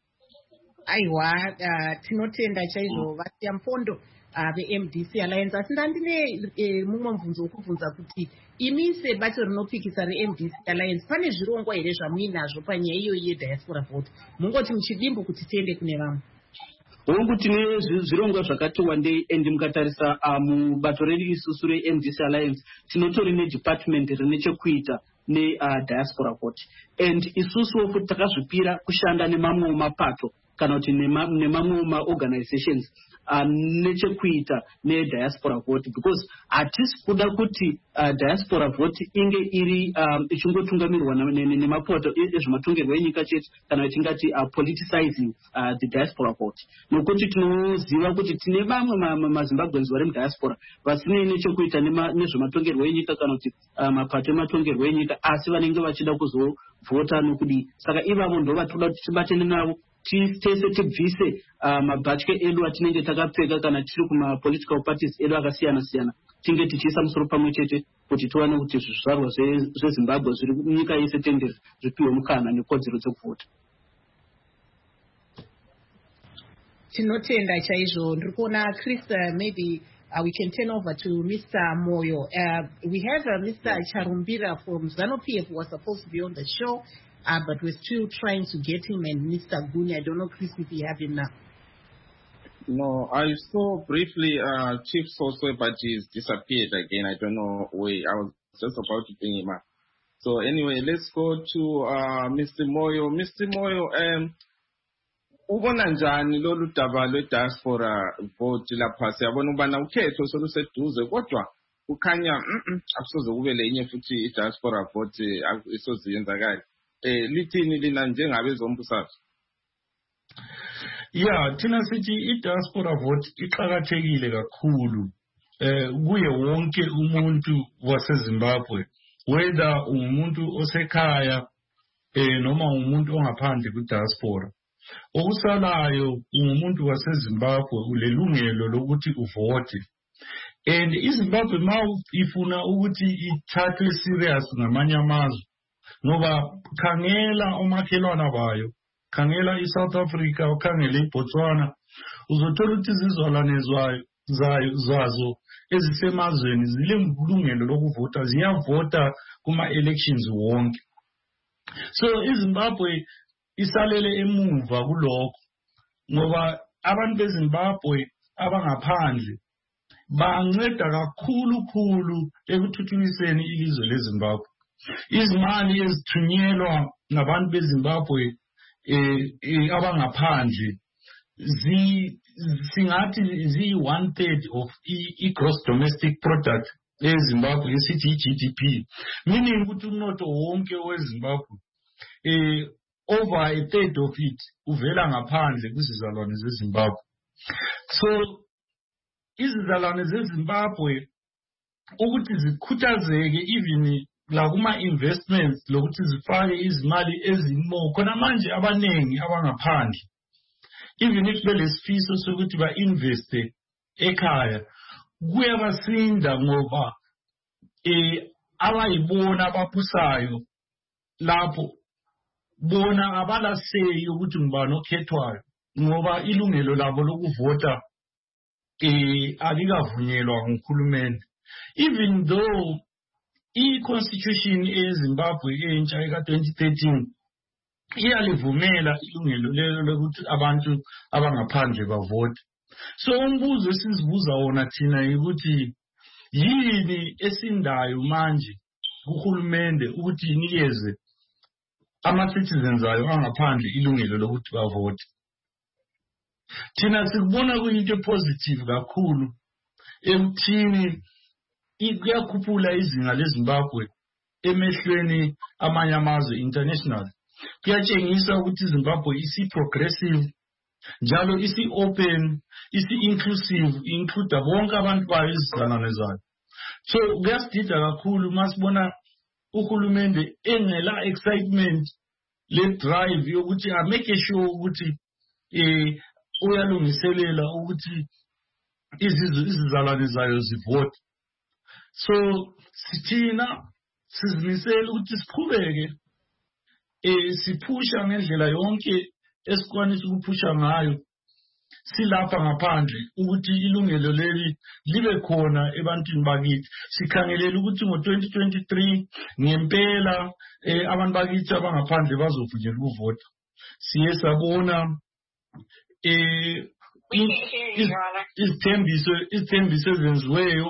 [SPEAKER 2] Aiwa, tinotenda chaizvo Vasiya Mpondo veMDC Alliance. Asi ndandine mumwe mubvunzo wokubvunza kuti imi sebato rinopikisa reMDC Alliance pane zvirongwa here zvamuinazvo panyaya iyoyi yediaspora vote? Mungoti muchidimbu kuti tiende kune vamwe.
[SPEAKER 4] Hongu tine zvirongwa zvakati wandei, and mukatarisa mubato redu isusu reMDC Alliance tinotori nedepartment rine chekuita nediaspora vote, and isusu futi takazvipira kushanda nemamwe mapato kana kuti nemamwe maorganizations nechekuita nediaspora vote, because hatisi kuda kuti diaspora vote inge iri ichingotungamirirwa nemapoto ezvematongerwo enyika chete, kana tingati politicizing the diaspora vote, nokuti tinoziva kuti tine vamwe mazimbabweans vari mudiaspora vasinei nechekuita nezvematongerwo enyika kana kuti mapato ematongerwo enyika, asi vanenge vachida kuzovhota nokudii. Saka ivavo ndo vatinoda kuti tibatane navo, tese tibvise mabhatya edu atinenge takapfeka kana tiri kumapolitical parties edu akasiyana-siyana, tinge tichiisa musoro pamwe chete kuti tiwane kuti zvizvarwa zveZimbabwe zviri nyika yese tendere zvipiwe mukana nekodzero dzekuvhota.
[SPEAKER 2] Tinotenda chaizvo. Ndiri kuona Chris, maybe we can turn over to Mr. Moyo. We have Mr. Charumbira from ZANU-PF who was supposed to be on the show, but we're still trying to get him, and Mr. Guni. I don't know, Chris, if you have him now.
[SPEAKER 1] No, I saw briefly Chief Soswe, but he's disappeared again. I don't know where. I was just about to bring him up. So anyway, let's go to Mr. Moyo. Mr. Moyo, ubona njani lolu daba lwe-diaspora vote lapha? Siyabona ubana ukhetho soluseduze, kodwa kukhanya akusoze kube lenye futhi i-diaspora vote isoze yenzakale. Lithini lina njengabezombusazwe?
[SPEAKER 5] Yeah, thina sithi i-diaspora vote iqakathekile kakhulu kuye wonke umuntu waseZimbabwe, whether umuntu osekhaya noma umuntu ongaphandle kwi-diaspora. Okusalayo umuntu waseZimbabwe ulelungelo lokuthi uvote. And iZimbabwe ma ifuna ukuthi ithathwe serious ngamanye amazwe, ngoba khangela omakhelwana bayo, khangela iSouth Africa, ukhangele iBotswana, uzothola ukuthi izizalwane zazo ezisemazweni zilelungelo lokuvota, ziyavota kuma-elections wonke. So iZimbabwe isalele emuva kulokho, ngoba abantu beZimbabwe abangaphandle banceda kakhulu ekuthuthukiseni ilizwe leZimbabwe. Izimali ezithunyelwa ngabantu beZimbabwe abangaphandle singathi zi1/3 of i-gross domestic product eZimbabwe esithi i-GDP, meaning ukuthi umnotho wonke weZimbabwe over 1/3 of it uvela ngaphandle kwizizalwane zeZimbabwe. So izizalwane zeZimbabwe ukuthi zikhuthazeke even lakuma-investments lokuthi zifake izimali ezimo, khona manje abaningi abangaphandle even if belesifiso sokuthi ba-investe ekhaya kuyabasinda, ngoba abayibona ababusayo lapho bona abalaseyi ukuthi ngubani okhethwayo, ngoba ilungelo labo lokuvota alikavunyelwa nguhulumende. Even though i-constitution eZimbabwe entsha eka 2013 iyalivumela ilungelo lelo lokuthi abantu abangaphandle bavote. So umbuzo esizibuza wona thina ukuthi yini esindayo manje kuhulumende ukuthi inikeze ama-citizens ayo angaphandle ilungelo lokuthi bavote. Thina sikubona kuyinto positive kakhulu ekuthini kuyakhuphula izinga leZimbabwe emehlweni amanye amazwe international. Kuyatshengisa ukuthi iZimbabwe isi-progressive, njalo isi-open, isi-inclusive, include bonke abantu bayo izizalwane zayo. So kuyasidida kakhulu masibona uhulumende engela excitement le drive yokuthi make sure ukuthi uyalungiselela ukuthi izizalwane zayo zivote. So sithina sizimisela ukuthi siqhubeke siphusha ngendlela yonke esikwanisa ukuphusha ngayo silapha ngaphandle ukuthi ilungelo leli libe khona ebantwini bakithi. Sikhangelela ukuthi ngo-2023 ngempela abantu bakithi abangaphandle bazovunyelwa ukuvota. Siye sabona izithembiso ezenziweyo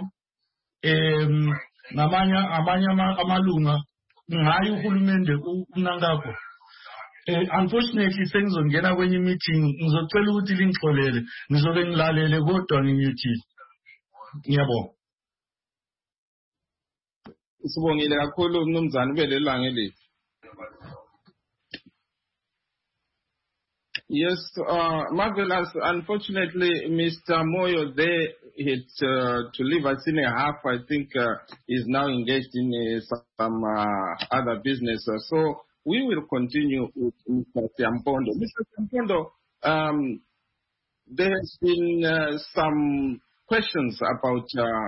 [SPEAKER 5] namanye amalunga ngayo uhulumende uNangagwa. Unfortunately sengizongena kwenye meeting, ngizocela ukuthi lingixolele, ngizobe ngilalele kodwa ngiyuthile. Ngiyabonga.
[SPEAKER 1] Sibongile kakhulu mnumzane ubelelanga elithi. Yes, marvelous. Unfortunately, Mr. Moyo there had to leave us in a half. I think is now engaged in some other business. So we will continue with Mr. Siampondo. Mr. Siampondo, there has been some questions about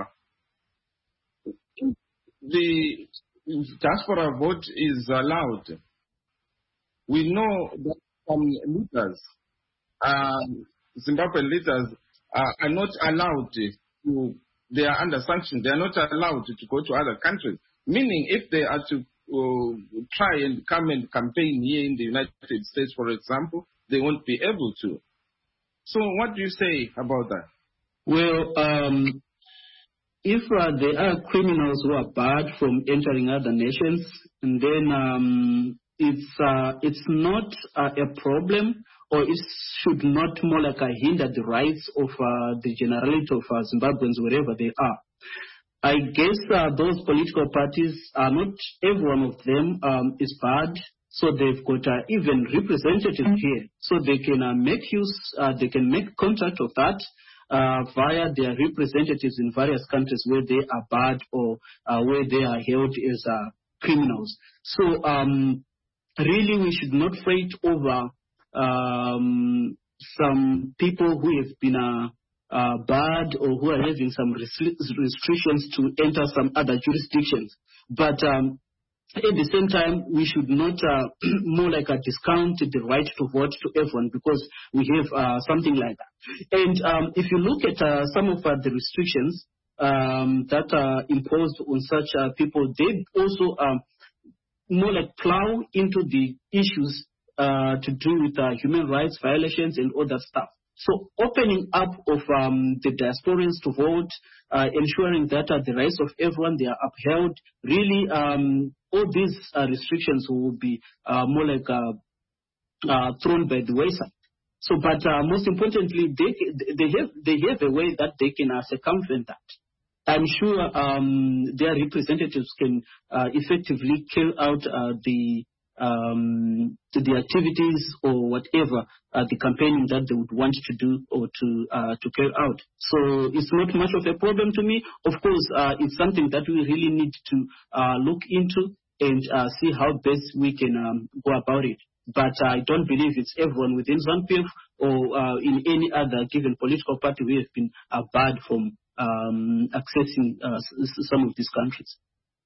[SPEAKER 1] the diaspora vote is allowed. We know that some leaders, Zimbabwean leaders, are not allowed to, they are under sanction, they are not allowed to go to other countries. Meaning, if they are to try and come and campaign here in the United States, for example, they won't be able to. So what do you say about that?
[SPEAKER 4] Well, if there are criminals who are barred from entering other nations, and then it's not a problem, or it should not more like hinder the rights of the generality of Zimbabweans wherever they are. I guess those political parties are not every one of them is barred, so they've got even representatives here, so they can make use, they can make contact of that via their representatives in various countries where they are barred or where they are held as criminals. So really, we should not fret over some people who have been barred or who are having some restrictions to enter some other jurisdictions. But at the same time, we should not more like discount the right to vote to everyone, because we have something like that. And if you look at some of the restrictions that are imposed on such people, they also more like plow into the issues to do with human rights violations and all that stuff. So opening up of the diasporans to vote, ensuring that the rights of everyone, they are upheld, really all these restrictions will be more like thrown by the wayside. So, but most importantly, they have a way that they can circumvent that. I'm sure their representatives can effectively carry out the activities or whatever the campaigning that they would want to do or to carry out. So it's not much of a problem to me. Of course, it's something that we really need to look into and see how best we can go about it. But I don't believe it's everyone within ZANU-PF or in any other given political party who have been barred from accessing some of these countries.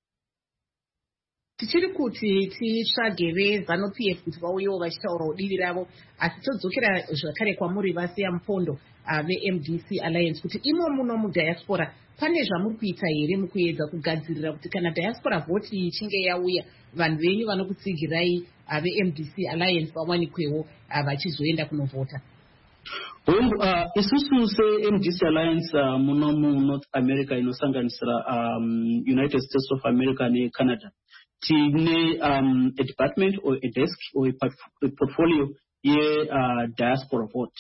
[SPEAKER 2] tichiri kuti titsvage veZANU-PF kuti vauyewo vachitaurawo divi ravo, asi todzokera zvakare kwamuri vaSiampondo veMDC Alliance kuti imo muno mudiaspora pane zvamuri kuita here mukuedza kugadzirira kuti kana diaspora vote ichinge yauya vanhu venyu vanokutsigirai ve-MDC Alliance vawanikwewo vachizoenda kunovhota?
[SPEAKER 4] Isusu se-MDC Alliance muno North America inosanganisira United States of America neCanada tine a department or a desk or a portfolio ye-diaspora vote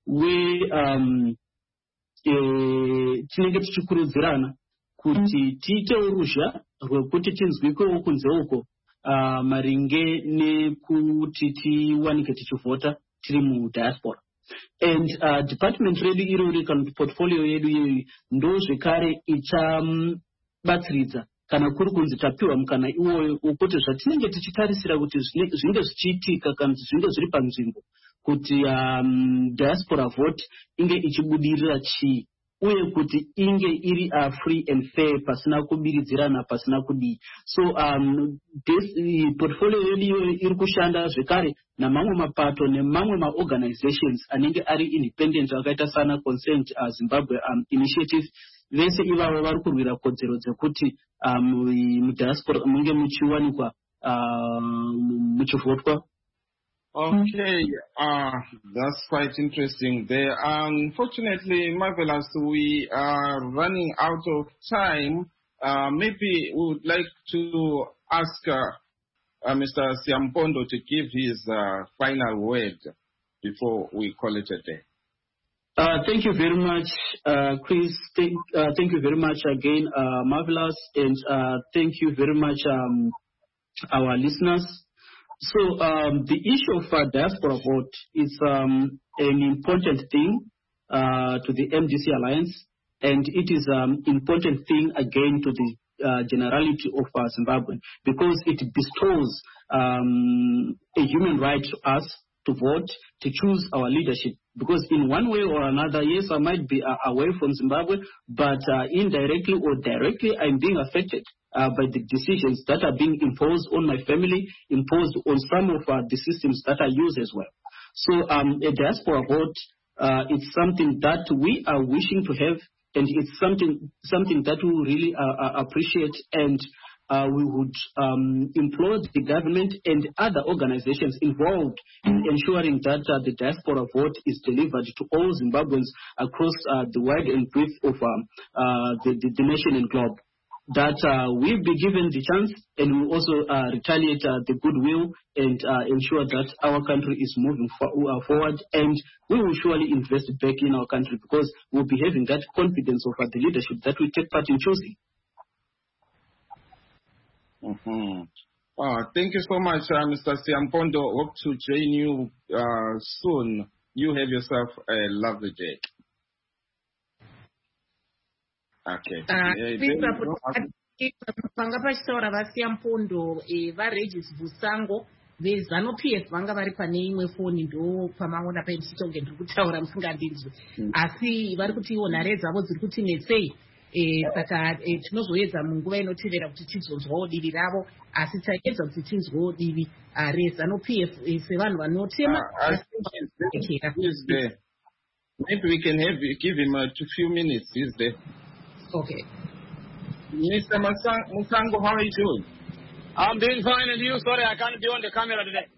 [SPEAKER 4] tinenge tichikurudzirana kuti tiitewo ruzha rwekuti tinzwikewo kunze uko maringe nekuti tiwanike tichivhota tiri mudiaspora. And department redu irori kana kuti portfolio yedu iyoyi ndo zvekare ichabatsiridza kana kuri kunzi tapiwa mukana iwoyo wekuti zvatinenge tichitarisira kuti zvinge zvichiitika kana zvinge zviri panzvimbo kuti diaspora vote inge ichibudirira chii uye kuti inge iri free and fair pasina kubiridzirana pasina kudii. So portfolio yedu iyoyo iri kushanda zvekare namamwe mapato nemamwe maorganizations anenge ari independent akaita sana Consent Zimbabwe Initiative. Vese ivavo vari kurwira kodzero dzekuti mudiaspora munge muchiwanikwa muchivhotwa.
[SPEAKER 1] Okay, that's quite interesting there. Unfortunately, Marvelous, we are running out of time. Maybe we would like to ask Mr. Siampondo to give his final word before we call it a day.
[SPEAKER 4] Thank you very much, Chris. Thank you very much again, Marvelous, and thank you very much, our listeners. So the issue of diaspora vote is an important thing to the MDC Alliance, and it is an important thing again to the generality of Zimbabwe, because it bestows a human right to us to vote, to choose our leadership. Because in one way or another, yes, I might be away from Zimbabwe, but indirectly or directly, I'm being affected by the decisions that are being imposed on my family, imposed on some of the systems that I use as well. So a diaspora vote, it's something that we are wishing to have, and it's something that we really appreciate, and we would implore the government and other organizations involved in ensuring that the diaspora vote is delivered to all Zimbabweans across the wide and breadth of the nation and globe. That we'll be given the chance, and we also retaliate the goodwill and ensure that our country is moving forward, and we will surely invest back in our country, because we'll be having that confidence of the leadership that we take part in choosing.
[SPEAKER 1] Thank you so much, Mr. Siampondo. Hope to join you soon. You have yourself a lovely day. Okay.
[SPEAKER 2] Panga pachitaura vaSiampondo vaRegis Vusango veZANU-PF vanga vari pane imwe foni ndo pamaona pendichitonge ndiri kutaura musingandinzwi, asi vari kuti iwo nhare dzavo dziri kutinetsei. Saka tinozoedza munguva inotevera kuti tizonzwawo divi ravo, asi taedza kuti tinzwewo divi reZANU-PF sevanhu vanotema.
[SPEAKER 1] Maybe we can give him a few minutes. He's there.
[SPEAKER 2] Okay.
[SPEAKER 1] Mr. Musango, how are you doing?
[SPEAKER 6] I'm doing fine, and you? Sorry, I can't be on the camera today.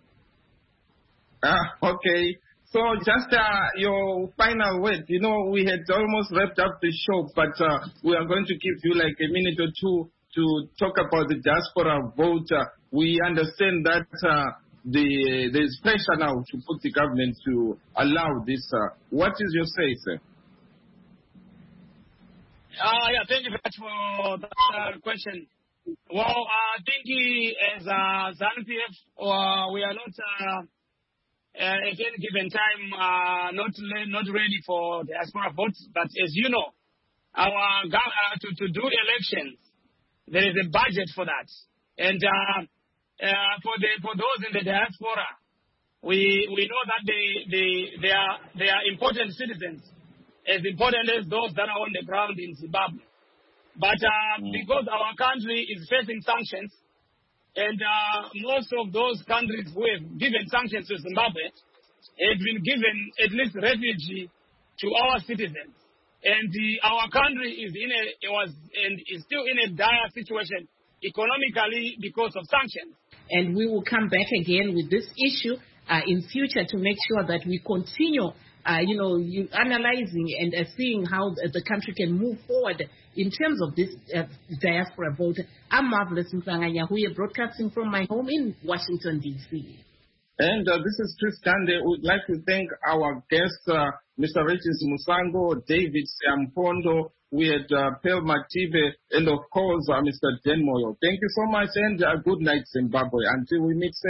[SPEAKER 1] Okay. So just your final word. You know, we had almost wrapped up the show, but we are going to give you like a minute or two to talk about the diaspora vote. We understand that there's pressure now to put the government to allow this. What is your say, sir?
[SPEAKER 6] Yeah, thank you very much for that question. Well, I think as ZANU-PF, we are not at any given time not ready for diaspora votes. But as you know, our to do elections, there is a budget for that, and for those in the diaspora, we know that they are important citizens, as important as those that are on the ground in Zimbabwe. But because our country is facing sanctions, and most of those countries who have given sanctions to Zimbabwe have been given at least refugee to our citizens, and our country is is still in a dire situation economically because of sanctions.
[SPEAKER 2] And we will come back again with this issue in future to make sure that we continue, analyzing and seeing how the country can move forward in terms of this diaspora vote. I'm Marvelous Mkanganyahuye, broadcasting from my home in Washington, D.C.
[SPEAKER 1] And this is Chris Kande. We'd like to thank our guests, Mr. Regis Musango, David Siampondo, we had Pearl Matibe, and of course, Mr. Den Moyo. Thank you so much, and good night, Zimbabwe. Until we meet